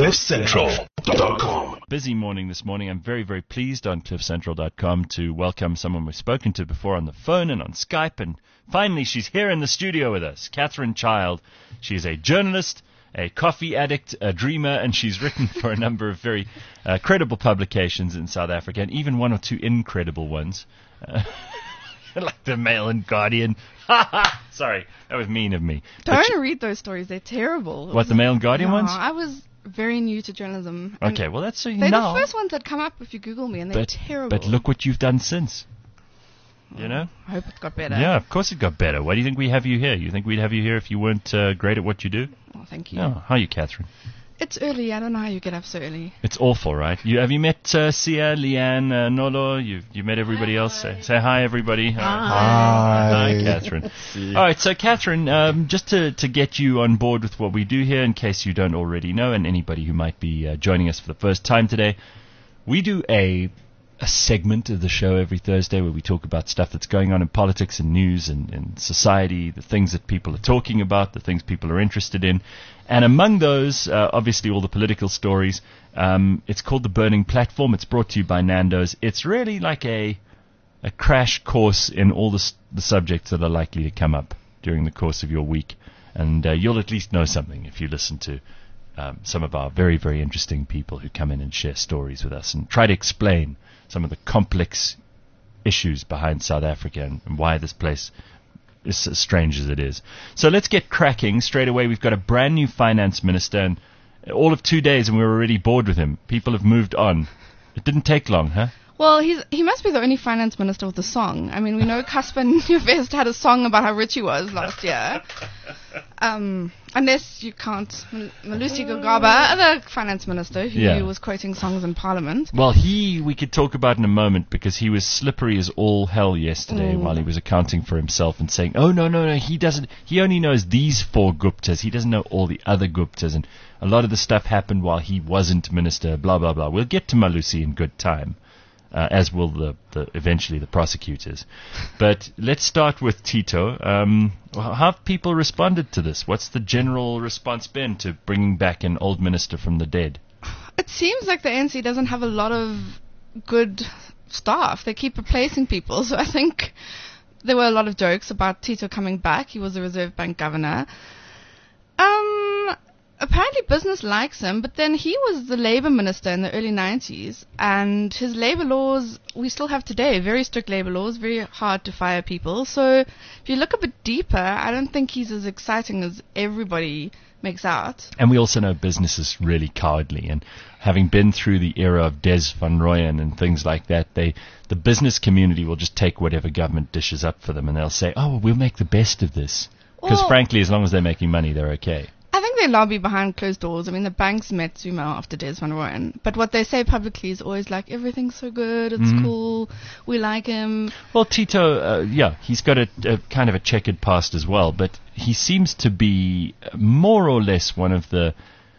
CliffCentral.com. Busy morning this morning. I'm very, very pleased on CliffCentral.com to welcome someone we've spoken to before on the phone and on Skype. And finally, she's here in the studio with us, Catherine Child. She's a journalist, a coffee addict, a dreamer, and she's written for a number of very credible publications in South Africa, and even one or two incredible ones. Like the Mail and Guardian. Sorry, that was mean of me. Don't read those stories. They're terrible. What, the Mail and Guardian ones? I was very new to journalism. Okay, well, that's so you they're know. the first ones that come up if you Google me, and they're terrible. But look what you've done since. You know? I hope it got better. Yeah, of course it got better. Why do you think we have you here? You think we'd have you here if you weren't great at what you do? Oh, thank you. Oh, how are you, Catherine? It's early. I don't know how you get up so early. It's awful, right? Have you met Sia, Leanne, Nolo? You met everybody else? Say hi, everybody. Hi, Catherine. All right, so Catherine, just to get you on board with what we do here, in case you don't already know, and anybody who might be joining us for the first time today, we do a segment of the show every Thursday where we talk about stuff that's going on in politics and news and society, the things that people are talking about, the things people are interested in. And among those, obviously all the political stories. It's called The Burning Platform. It's brought to you by Nando's. It's really like a crash course in all the subjects that are likely to come up during the course of your week. And you'll at least know something if you listen to some of our very, very interesting people who come in and share stories with us and try to explain some of the complex issues behind South Africa and why this place is as strange as it is. So let's get cracking straight away. We've got a brand new finance minister, and all of 2 days and we're already bored with him. People have moved on. It didn't take long, huh? Well, he must be the only finance minister with a song. I mean, we know Casper Nyovest had a song about how rich he was last year. Unless you count Malusi Gigaba, other finance minister who was quoting songs in Parliament. Well, we could talk about in a moment, because he was slippery as all hell yesterday while he was accounting for himself and saying, oh, no, he only knows these 4 Guptas. He doesn't know all the other Guptas. And a lot of the stuff happened while he wasn't minister, blah, blah, blah. We'll get to Malusi in good time. As will eventually the prosecutors. But let's start with Tito. How have people responded to this? What's the general response been to bringing back an old minister from the dead? It seems like the ANC doesn't have a lot of good staff. They keep replacing people. So I think there were a lot of jokes about Tito coming back. He was the Reserve Bank governor. Apparently business likes him, but then he was the labor minister in the early 90s, and his labor laws we still have today, very strict labor laws, very hard to fire people. So if you look a bit deeper, I don't think he's as exciting as everybody makes out. And we also know business is really cowardly, and having been through the era of Des van Rooyen and things like that, the business community will just take whatever government dishes up for them, and they'll say, oh, we'll make the best of this. Because frankly, as long as they're making money, they're okay. I think they lobby behind closed doors. I mean, the banks met Zuma after Des van Rooyen. But what they say publicly is always like, everything's so good, it's cool, we like him. Well, Tito, he's got a kind of a checkered past as well, but he seems to be more or less one of the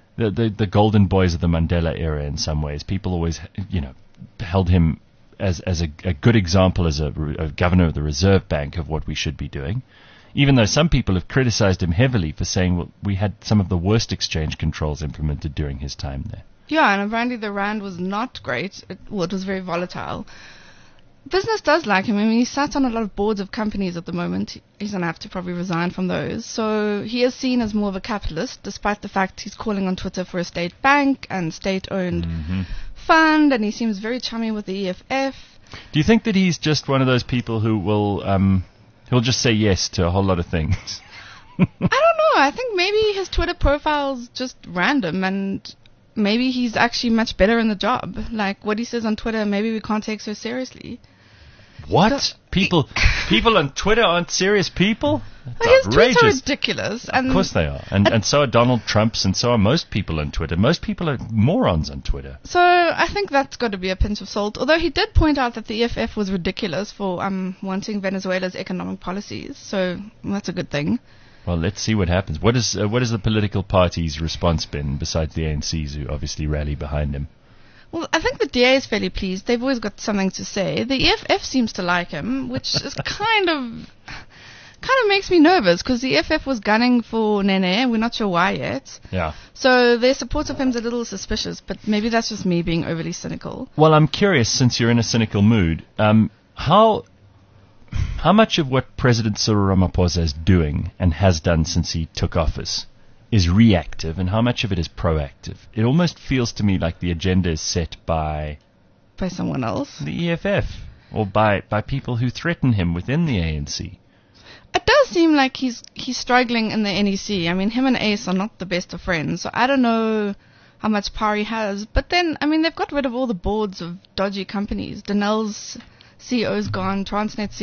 golden boys of the Mandela era in some ways. People always, held him as a good example as a governor of the Reserve Bank of what we should be doing. Even though some people have criticized him heavily for saying, well, we had some of the worst exchange controls implemented during his time there. Yeah, and apparently the rand was not great. It was very volatile. Business does like him. I mean, he sat on a lot of boards of companies at the moment. He's going to have to probably resign from those. So he is seen as more of a capitalist, despite the fact he's calling on Twitter for a state bank and state-owned fund, and he seems very chummy with the EFF. Do you think that he's just one of those people who will... he'll just say yes to a whole lot of things? I don't know. I think maybe his Twitter profile's just random, and maybe he's actually much better in the job. Like, what he says on Twitter, maybe we can't take so seriously. What? People on Twitter aren't serious people? His tweets are ridiculous. Of course they are. And so are Donald Trump's, and so are most people on Twitter. Most people are morons on Twitter. So I think that's got to be a pinch of salt. Although he did point out that the EFF was ridiculous for wanting Venezuela's economic policies. So that's a good thing. Well, let's see what happens. What is the political party's response been, besides the ANC's, who obviously rally behind him? Well, I think the DA is fairly pleased. They've always got something to say. The EFF seems to like him, which is kind of kind of makes me nervous because the EFF was gunning for Nene. We're not sure why yet. Yeah. So their support of him is a little suspicious, but maybe that's just me being overly cynical. Well, I'm curious, since you're in a cynical mood, how much of what President Cyril Ramaphosa is doing and has done since he took office is reactive, and how much of it is proactive? It almost feels to me like the agenda is set by someone else. The EFF, or by people who threaten him within the ANC. It does seem like he's struggling in the NEC. I mean, him and Ace are not the best of friends, so I don't know how much power he has. But then, I mean, they've got rid of all the boards of dodgy companies. Denel's CEO's gone, Transnet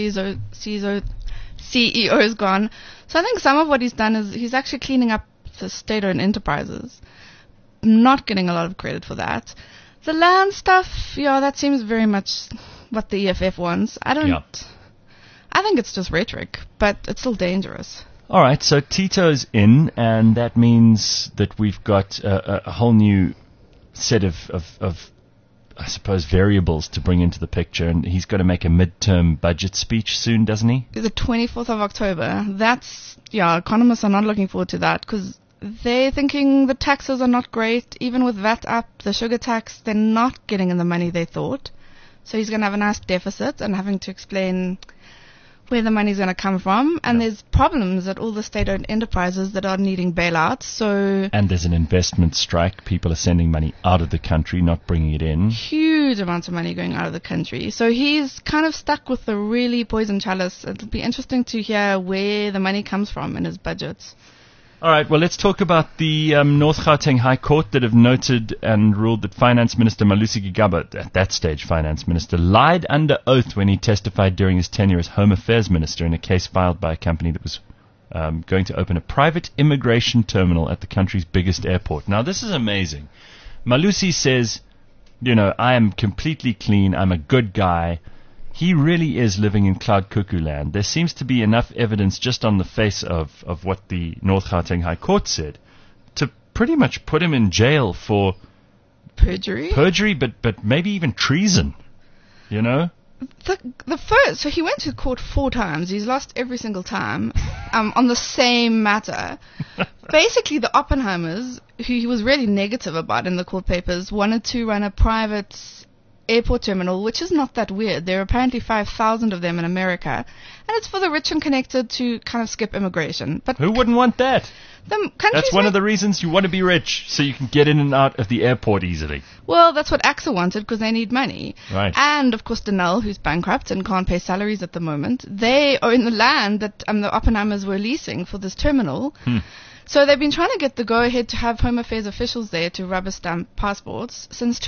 CEO's gone. So I think some of what he's done is he's actually cleaning up the state-owned enterprises. I'm not getting a lot of credit for that. The land stuff, yeah, that seems very much what the EFF wants. I think it's just rhetoric, but it's still dangerous. All right, so Tito's in, and that means that we've got a whole new set of I suppose, variables to bring into the picture, and he's got to make a midterm budget speech soon, doesn't he? The 24th of October. Economists are not looking forward to that because they're thinking the taxes are not great. Even with VAT up, the sugar tax, they're not getting in the money they thought. So he's going to have a nice deficit and having to explain where the money's going to come from. And there's problems at all the state-owned enterprises that are needing bailouts. And there's an investment strike. People are sending money out of the country, not bringing it in. Huge amounts of money going out of the country. So he's kind of stuck with the really poison chalice. It'll be interesting to hear where the money comes from in his budgets. All right, well, let's talk about the North Gauteng High Court that have noted and ruled that Finance Minister Malusi Gigaba, at that stage Finance Minister, lied under oath when he testified during his tenure as Home Affairs Minister in a case filed by a company that was going to open a private immigration terminal at the country's biggest airport. Now, this is amazing. Malusi says, I am completely clean, I'm a good guy. He really is living in cloud cuckoo land. There seems to be enough evidence just on the face of what the North Gauteng High Court said to pretty much put him in jail for perjury, but maybe even treason, So he went to court 4 times. He's lost every single time on the same matter. Basically, the Oppenheimers, who he was really negative about in the court papers, wanted to run a private airport terminal, which is not that weird. There are apparently 5,000 of them in America, and it's for the rich and connected to kind of skip immigration. But who wouldn't want that? That's one of the reasons you want to be rich, so you can get in and out of the airport easily. Well, that's what AXA wanted because they need money. Right. And, of course, Denel, who's bankrupt and can't pay salaries at the moment, they own the land that the Oppenheimers were leasing for this terminal. So they've been trying to get the go-ahead to have Home Affairs officials there to rubber stamp passports since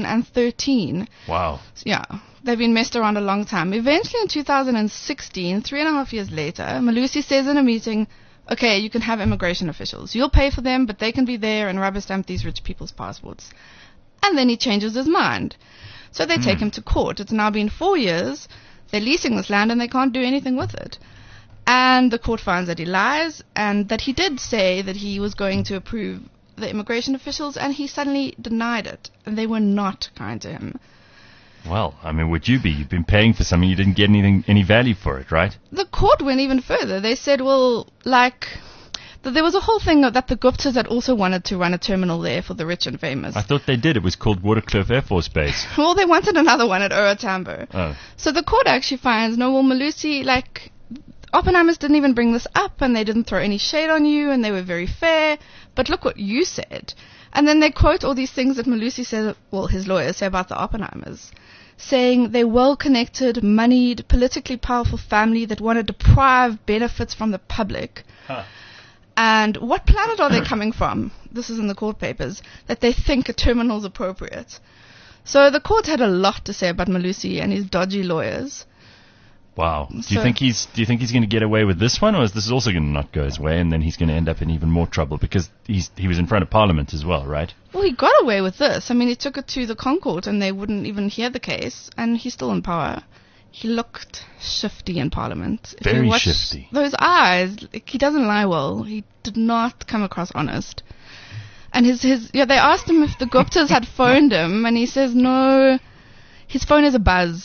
2013. Wow. Yeah, they've been messed around a long time. Eventually in 2016, 3.5 years later, Malusi says in a meeting, okay, you can have immigration officials. You'll pay for them, but they can be there and rubber stamp these rich people's passports. And then he changes his mind. So they take him to court. It's now been 4 years. They're leasing this land and they can't do anything with it. And the court finds that he lies and that he did say that he was going to approve the immigration officials, and he suddenly denied it. And they were not kind to him. Well, I mean, would you be? You've been paying for something, you didn't get any value for it, right? The court went even further. They said, well, there was a whole thing that the Guptas had also wanted to run a terminal there for the rich and famous. I thought they did. It was called Waterkloof Air Force Base. Well, they wanted another one at OR Tambo. Oh. So the court actually finds, no, well, Malusi, Oppenheimers didn't even bring this up, and they didn't throw any shade on you, and they were very fair. But look what you said. And then they quote all these things that Malusi said, well, his lawyers say about the Oppenheimers, saying they're well-connected, moneyed, politically powerful family that want to deprive benefits from the public. Huh. And what planet are they coming from? This is in the court papers, that they think a terminal is appropriate. So the court had a lot to say about Malusi and his dodgy lawyers. Wow. Do you think he's going to get away with this one, or is this also going to not go his way, and then he's going to end up in even more trouble because he was in front of Parliament as well, right? Well, he got away with this. I mean, he took it to the Concourt, and they wouldn't even hear the case, and he's still in power. He looked shifty in Parliament. Very shifty. Those eyes, he doesn't lie well. He did not come across honest. And they asked him if the Guptas had phoned him, and he says no. His phone is a buzz.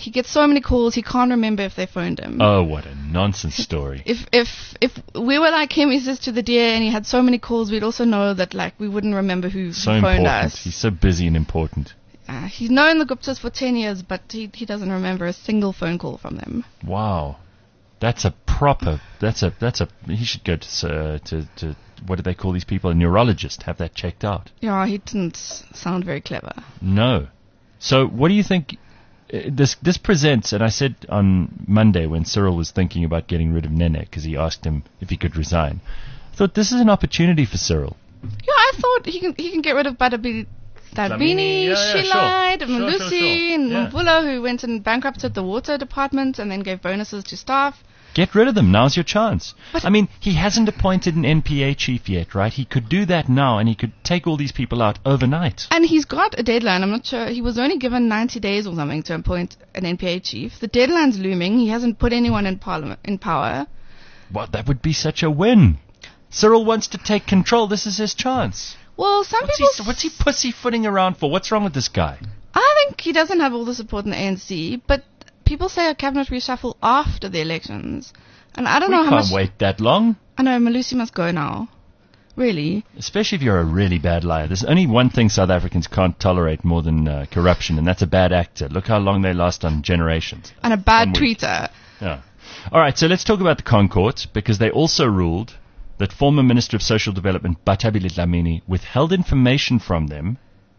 He gets so many calls, he can't remember if they phoned him. Oh, what a nonsense story. If we were like him, he says to the DA, and he had so many calls, we'd also know that like we wouldn't remember who phoned important. us. He's so busy and important. He's known the Guptas for 10 years, but he doesn't remember a single phone call from them. Wow. That's a proper, he should go to what do they call these people? A neurologist, have that checked out. Yeah, he didn't sound very clever. No. So what do you think this presents? And I said on Monday when Cyril was thinking about getting rid of Nene, because he asked him if he could resign, I thought this is an opportunity for Cyril. Yeah, I thought he can get rid of Badabi Dlamini, she lied, Malusi, and Mvula, who went and bankrupted the water department and then gave bonuses to staff. Get rid of them. Now's your chance. But I mean, he hasn't appointed an NPA chief yet, right? He could do that now, and he could take all these people out overnight. And he's got a deadline. I'm not sure. He was only given 90 days or something to appoint an NPA chief. The deadline's looming. He hasn't put anyone in power. Well, that would be such a win. Cyril wants to take control. This is his chance. Well, what's he pussyfooting around for? What's wrong with this guy? I think he doesn't have all the support in the ANC, but people say a cabinet reshuffle after the elections. And I don't know how much... We can't wait that long. I know, Malusi must go now. Really. Especially if you're a really bad liar. There's only one thing South Africans can't tolerate more than corruption, and that's a bad actor. Look how long they last on Generations. And a bad tweeter. Yeah. All right, so let's talk about the ConCourt, because they also ruled that former Minister of Social Development Bathabile Dlamini withheld information from them.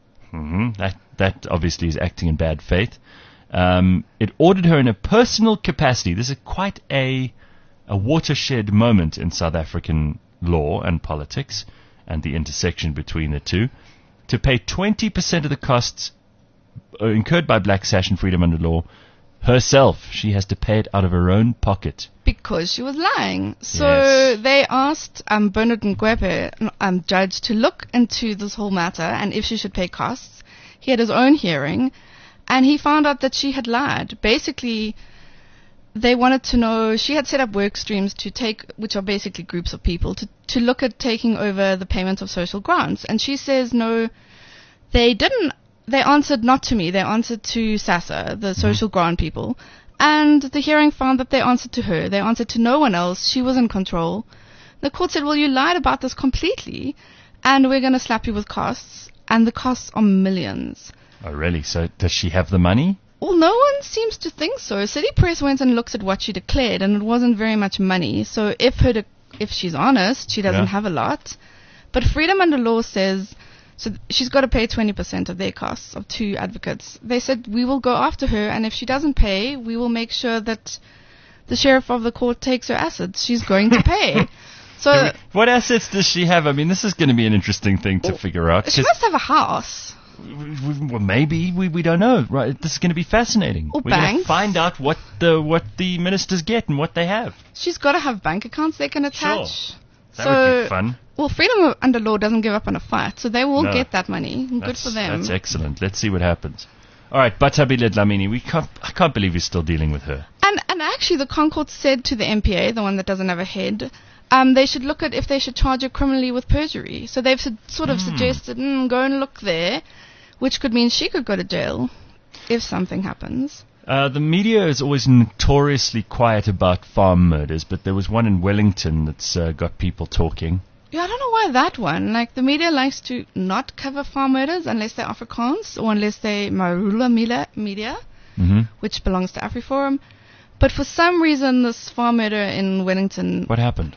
That obviously is acting in bad faith. It ordered her in a personal capacity. This is quite a watershed moment in South African law and politics and the intersection between the two, to pay 20% of the costs incurred by Black Sash and Freedom Under Law herself. She has to pay it out of her own pocket. Because she was lying. So they asked Bernard Ngwepe, judge, to look into this whole matter and if she should pay costs. He had his own hearing, and he found out that she had lied. Basically, they wanted to know, she had set up work streams to take, which are basically groups of people, to look at taking over the payment of social grants. And she says, no, they didn't. They answered not to me. They answered to SASSA, the social grant people. And the hearing found that they answered to her. They answered to no one else. She was in control. The court said, well, you lied about this completely, and we're going to slap you with costs. And the costs are millions. Oh, really? So does she have the money? Well, no one seems to think so. City Press went and looked at what she declared, and it wasn't very much money. So if she's honest, she doesn't have a lot. But Freedom Under Law says, so she's got to pay 20% of their costs of 2 advocates. They said, we will go after her, and if she doesn't pay, we will make sure that the sheriff of the court takes her assets. She's going to pay. So what assets does she have? I mean, this is going to be an interesting thing to figure out. She must have a house. Well, maybe. We don't know. Right? This is going to be fascinating. Or We're banks. going to find out what the ministers get and what they have. She's got to have bank accounts they can attach. Sure. That would be fun. Well, Freedom Under Law doesn't give up on a fight, so they will get that money. Good for them. That's excellent. Let's see what happens. All right, Bathabile Dlamini, I can't believe you're still dealing with her. And actually, the ConCourt said to the MPA, the one that doesn't have a head, they should look at if they should charge her criminally with perjury. So they've sort of suggested, go and look there, which could mean she could go to jail if something happens. The media is always notoriously quiet about farm murders, but there was one in Wellington that's got people talking. Yeah, I don't know why that one. Like, the media likes to not cover farm murders unless they're Afrikaans or unless they're Marula media, which belongs to AfriForum. But for some reason, this farm murder in Wellington... What happened?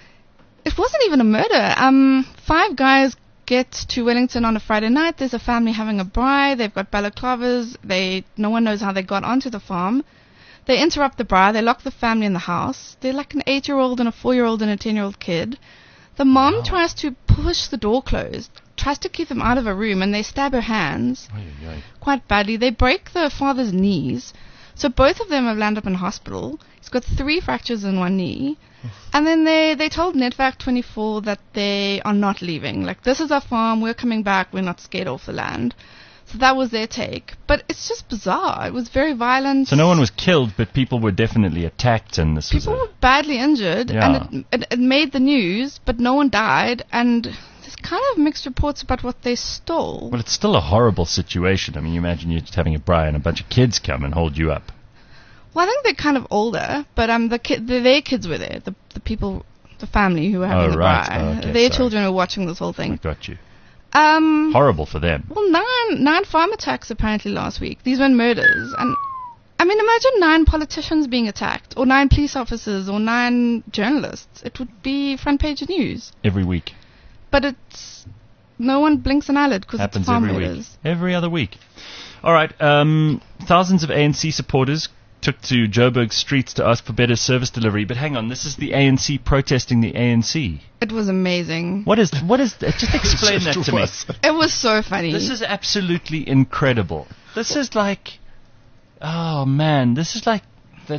It wasn't even a murder. 5 guys get to Wellington on a Friday night. There's a family having a braai. They've got balaclavas. No one knows how they got onto the farm. They interrupt the braai. They lock the family in the house. They're like an 8-year-old and a 4-year-old and a 10-year-old kid. The mom tries to push the door closed, tries to keep them out of a room, and they stab her hands quite badly. They break the father's knees. So both of them have landed up in hospital. He's got 3 fractures in one knee. And then they told Netwerk 24 that they are not leaving. Like, this is our farm. We're coming back. We're not scared off the land. So that was their take. But it's just bizarre. It was very violent. So no one was killed, but people were definitely attacked, and people were badly injured, and it made the news, but no one died. And there's kind of mixed reports about what they stole. Well, it's still a horrible situation. I mean, you imagine you're just having a braai and a bunch of kids come and hold you up. Well, I think they're kind of older, but their kids were there. The people, the family who were having the braai. Oh, okay, their children were watching this whole thing. I got you. Horrible for them. Well, nine farm attacks apparently last week. These weren't murders. And I mean, imagine 9 politicians being attacked, or 9 police officers, or 9 journalists. It would be front page news. Every week. But no one blinks an eyelid because it's farm murders. Every other week. All right. Thousands of ANC supporters took to Joburg streets to ask for better service delivery. But hang on, this is the ANC protesting the ANC. It was amazing. What is just explain that to me. It was so funny. This is absolutely incredible. This is like, oh man, this is like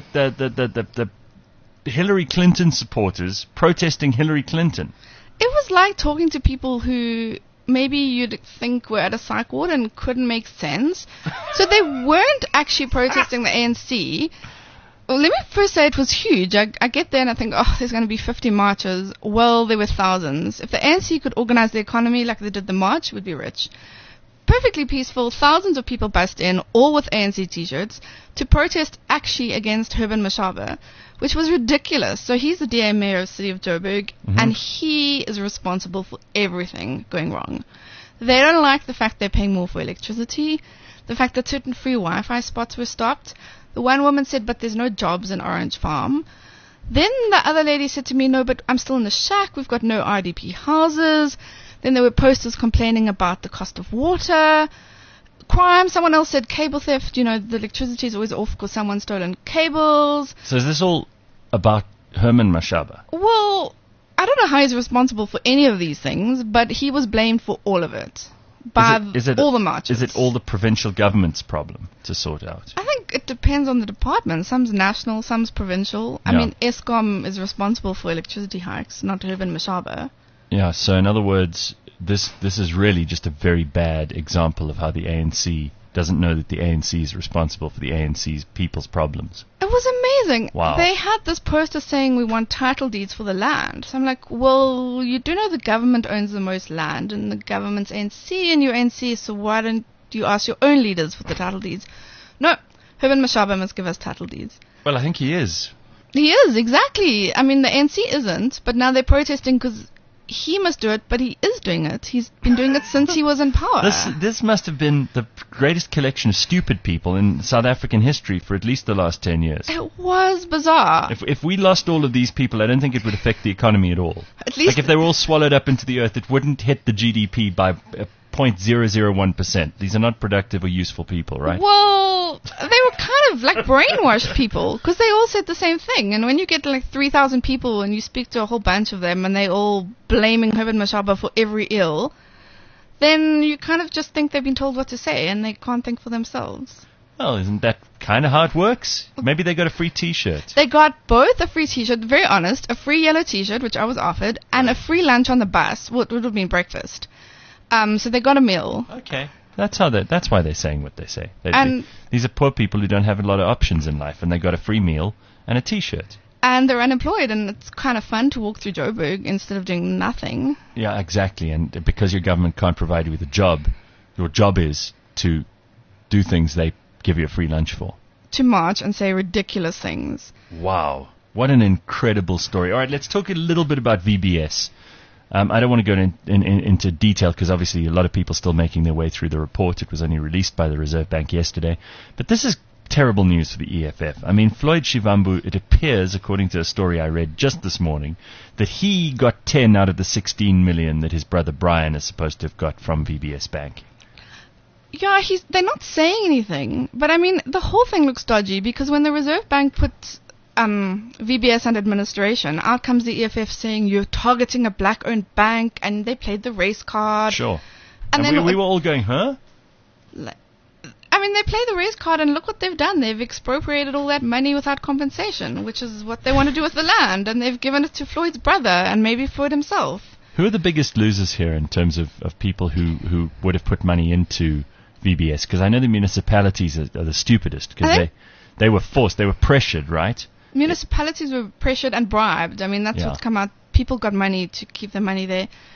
the Hillary Clinton supporters protesting Hillary Clinton. It was like talking to people who maybe you'd think were at a psych ward and couldn't make sense. So they weren't actually protesting the ANC. Well, let me first say it was huge. I get there and I think, there's going to be 50 marches. Well, there were thousands. If the ANC could organize the economy like they did the march, we'd be rich. Perfectly peaceful, thousands of people bussed in, all with ANC t-shirts, to protest actually against Herman Mashaba, which was ridiculous. So he's the DA mayor of the city of Joburg, and he is responsible for everything going wrong. They don't like the fact they're paying more for electricity, the fact that certain free Wi-Fi spots were stopped. The one woman said, but there's no jobs in Orange Farm. Then the other lady said to me, no, but I'm still in the shack, we've got no RDP houses. Then there were posters complaining about the cost of water, crime. Someone else said cable theft. The electricity is always off because someone's stolen cables. So is this all about Herman Mashaba? Well, I don't know how he's responsible for any of these things, but he was blamed for all of it by all the marches. Is it all the provincial government's problem to sort out? I think it depends on the department. Some's national, some's provincial. I mean, Eskom is responsible for electricity hikes, not Herman Mashaba. Yeah, so in other words, this is really just a very bad example of how the ANC doesn't know that the ANC is responsible for the ANC's people's problems. It was amazing. Wow. They had this poster saying we want title deeds for the land. So I'm like, well, you do know the government owns the most land and the government's ANC and your ANC, so why don't you ask your own leaders for the title deeds? No, Herman Mashaba must give us title deeds. Well, I think he is. He is, exactly. I mean, the ANC isn't, but now they're protesting because he must do it, but he is doing it. He's been doing it since he was in power. This must have been the greatest collection of stupid people in South African history for at least the last 10 years. It was bizarre. If we lost all of these people, I don't think it would affect the economy at all. At least, like if they were all swallowed up into the earth, it wouldn't hit the GDP by 0.001%. These are not productive or useful people, right? Well, they were kind of like brainwashed people because they all said the same thing. And when you get like 3,000 people and you speak to a whole bunch of them and they all blaming Herman Mashaba for every ill, then you kind of just think they've been told what to say and they can't think for themselves. Well, isn't that kind of how it works? Maybe they got a free T-shirt. They got both a free T-shirt, very honest, a free yellow T-shirt, which I was offered, and a free lunch on the bus, what would have been breakfast. So they got a meal. Okay. That's why they're saying what they say. These are poor people who don't have a lot of options in life, and they got a free meal and a T-shirt. And they're unemployed, and it's kind of fun to walk through Joburg instead of doing nothing. Yeah, exactly. And because your government can't provide you with a job, your job is to do things they give you a free lunch for. To march and say ridiculous things. Wow. What an incredible story. All right, let's talk a little bit about VBS. I don't want to go into detail because obviously a lot of people still making their way through the report. It was only released by the Reserve Bank yesterday. But this is terrible news for the EFF. I mean, Floyd Shivambu, it appears, according to a story I read just this morning, that he got 10 out of the 16 million that his brother Brian is supposed to have got from VBS Bank. Yeah, they're not saying anything. But I mean, the whole thing looks dodgy because when the Reserve Bank put VBS under administration, out comes the EFF saying you're targeting a black-owned bank, and they played the race card. Sure. And then we were all going, huh? I mean, they play the race card, and look what they've done. They've expropriated all that money without compensation, which is what they want to do with the land, and they've given it to Floyd's brother and maybe Floyd himself. Who are the biggest losers here in terms of people who would have put money into VBS? Because I know the municipalities are the stupidest because they were forced, they were pressured, right? Municipalities were pressured and bribed. I mean, that's what's come out. People got money to keep their money there.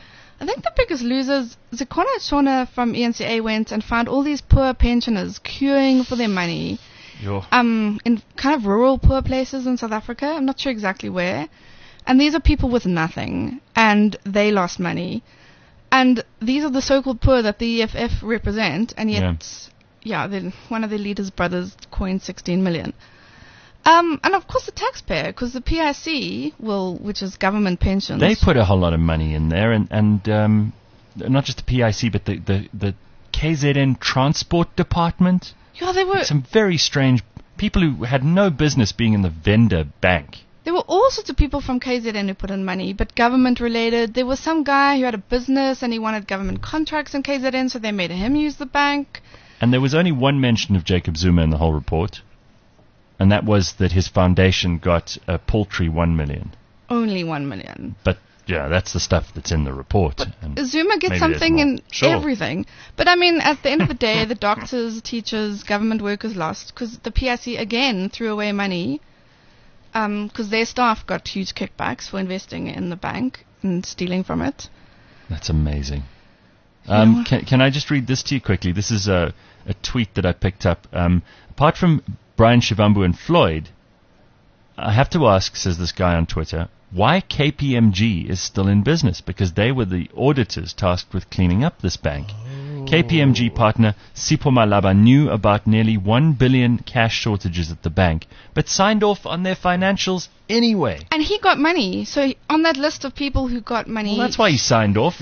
I think the biggest losers, Zikona Shona from ENCA went and found all these poor pensioners queuing for their money. In kind of rural poor places in South Africa. I'm not sure exactly where. And these are people with nothing, and they lost money. And these are the so-called poor that the EFF represent, and yet, one of their leaders' brothers coined 16 million. And of course the taxpayer, because the PIC which is government pensions. They put a whole lot of money in there, and not just the PIC, but the KZN Transport Department. Yeah, they were some very strange people who had no business being in the vendor bank. There were all sorts of people from KZN who put in money, but government related. There was some guy who had a business and he wanted government contracts in KZN, so they made him use the bank. And there was only one mention of Jacob Zuma in the whole report, and that was that his foundation got a paltry 1 million. Only 1 million. But yeah, that's the stuff that's in the report. But Zuma gets something in everything. But I mean, at the end of the day, the doctors, teachers, government workers lost because the PIC again threw away money because their staff got huge kickbacks for investing in the bank and stealing from it. That's amazing. Can I just read this to you quickly? This is a tweet that I picked up. Apart from Brian Shivambu and Floyd, I have to ask, says this guy on Twitter, why KPMG is still in business, because they were the auditors tasked with cleaning up this bank. KPMG partner Sipho Malaba knew about nearly 1 billion cash shortages at the bank, but signed off on their financials anyway. And he got money. So on that list of people who got money... Well, that's why he signed off.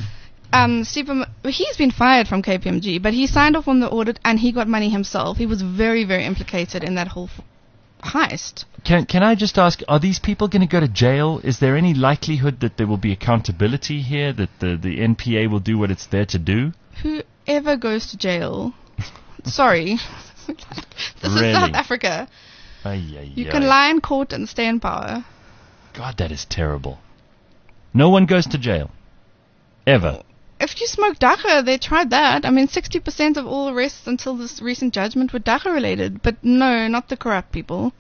He's been fired from KPMG, but he signed off on the audit and he got money himself. He was very, very implicated in that whole heist. Can I just ask, are these people going to go to jail? Is there any likelihood that there will be accountability here, that the NPA will do what it's there to do? Whoever goes to jail, sorry, this is South Africa. You can lie in court and stay in power. God, that is terrible. No one goes to jail. Ever. If you smoke dagga, they tried that. I mean, 60% of all arrests until this recent judgment were dagga related. But no, not the corrupt people.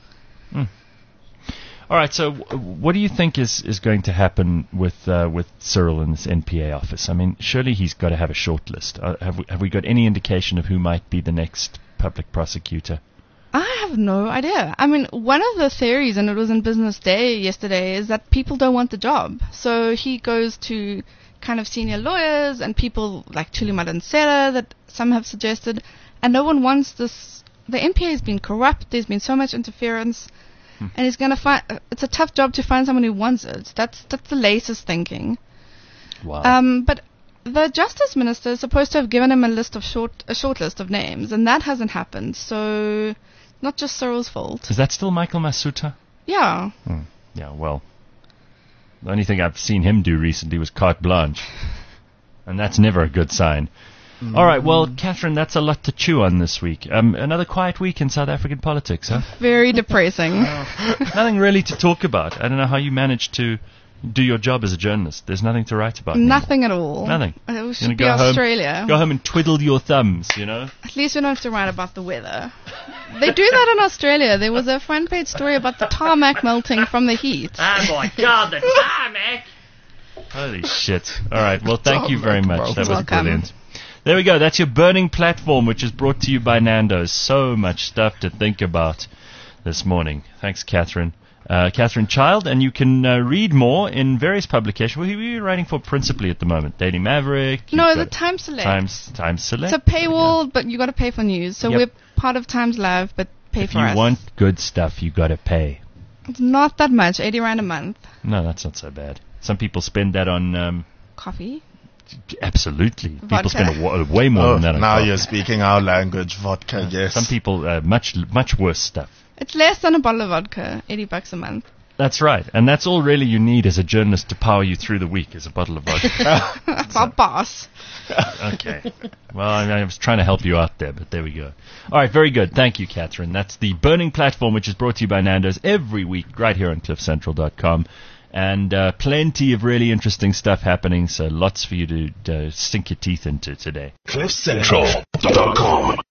All right, so what do you think is going to happen with Cyril in this NPA office? I mean, surely he's got to have a short list. Have we got any indication of who might be the next public prosecutor? I have no idea. I mean, one of the theories, and it was in Business Day yesterday, is that people don't want the job. So he goes to kind of senior lawyers and people like Chuli Madansela that some have suggested, and no one wants this. The NPA has been corrupt. There's been so much interference, and he's going to find. It's a tough job to find someone who wants it. That's the latest thinking. Wow. But the Justice Minister is supposed to have given him a short list of names, and that hasn't happened. So, not just Cyril's fault. Is that still Michael Masuta? Yeah. Yeah. Well. The only thing I've seen him do recently was carte blanche. And that's never a good sign. All right, well, Catherine, that's a lot to chew on this week. Another quiet week in South African politics, huh? Very depressing. Nothing really to talk about. I don't know how you managed to do your job as a journalist. There's nothing to write about. Nothing at all. Nothing. We should be Australia. Go home and twiddle your thumbs, you know? At least we don't have to write about the weather. They do that in Australia. There was a front page story about the tarmac melting from the heat. Oh my God, the tarmac! Holy shit. All right, well, thank you very much. That was brilliant. There we go. That's your burning platform, which is brought to you by Nando's. So much stuff to think about this morning. Thanks, Catherine. Catherine Child, and you can read more in various publications. What are you writing for principally at the moment? Daily Maverick? No, the Times Select. Times Select. It's a paywall, but you got to pay for news. So we're part of Times Live, but pay for us. If you want good stuff, you got to pay. It's not that much, 80 Rand a month. No, that's not so bad. Some people spend that on... coffee? Absolutely. Vodka. People spend way more than that on now coffee. You're speaking our language, vodka, yes. Some people, much worse stuff. It's less than a bottle of vodka, $80 a month. That's right. And that's all really you need as a journalist to power you through the week is a bottle of vodka. That's our boss. Okay. Well, I was trying to help you out there, but there we go. All right, very good. Thank you, Catherine. That's the Burning Platform, which is brought to you by Nando's every week right here on cliffcentral.com. And plenty of really interesting stuff happening, so lots for you to sink your teeth into today. cliffcentral.com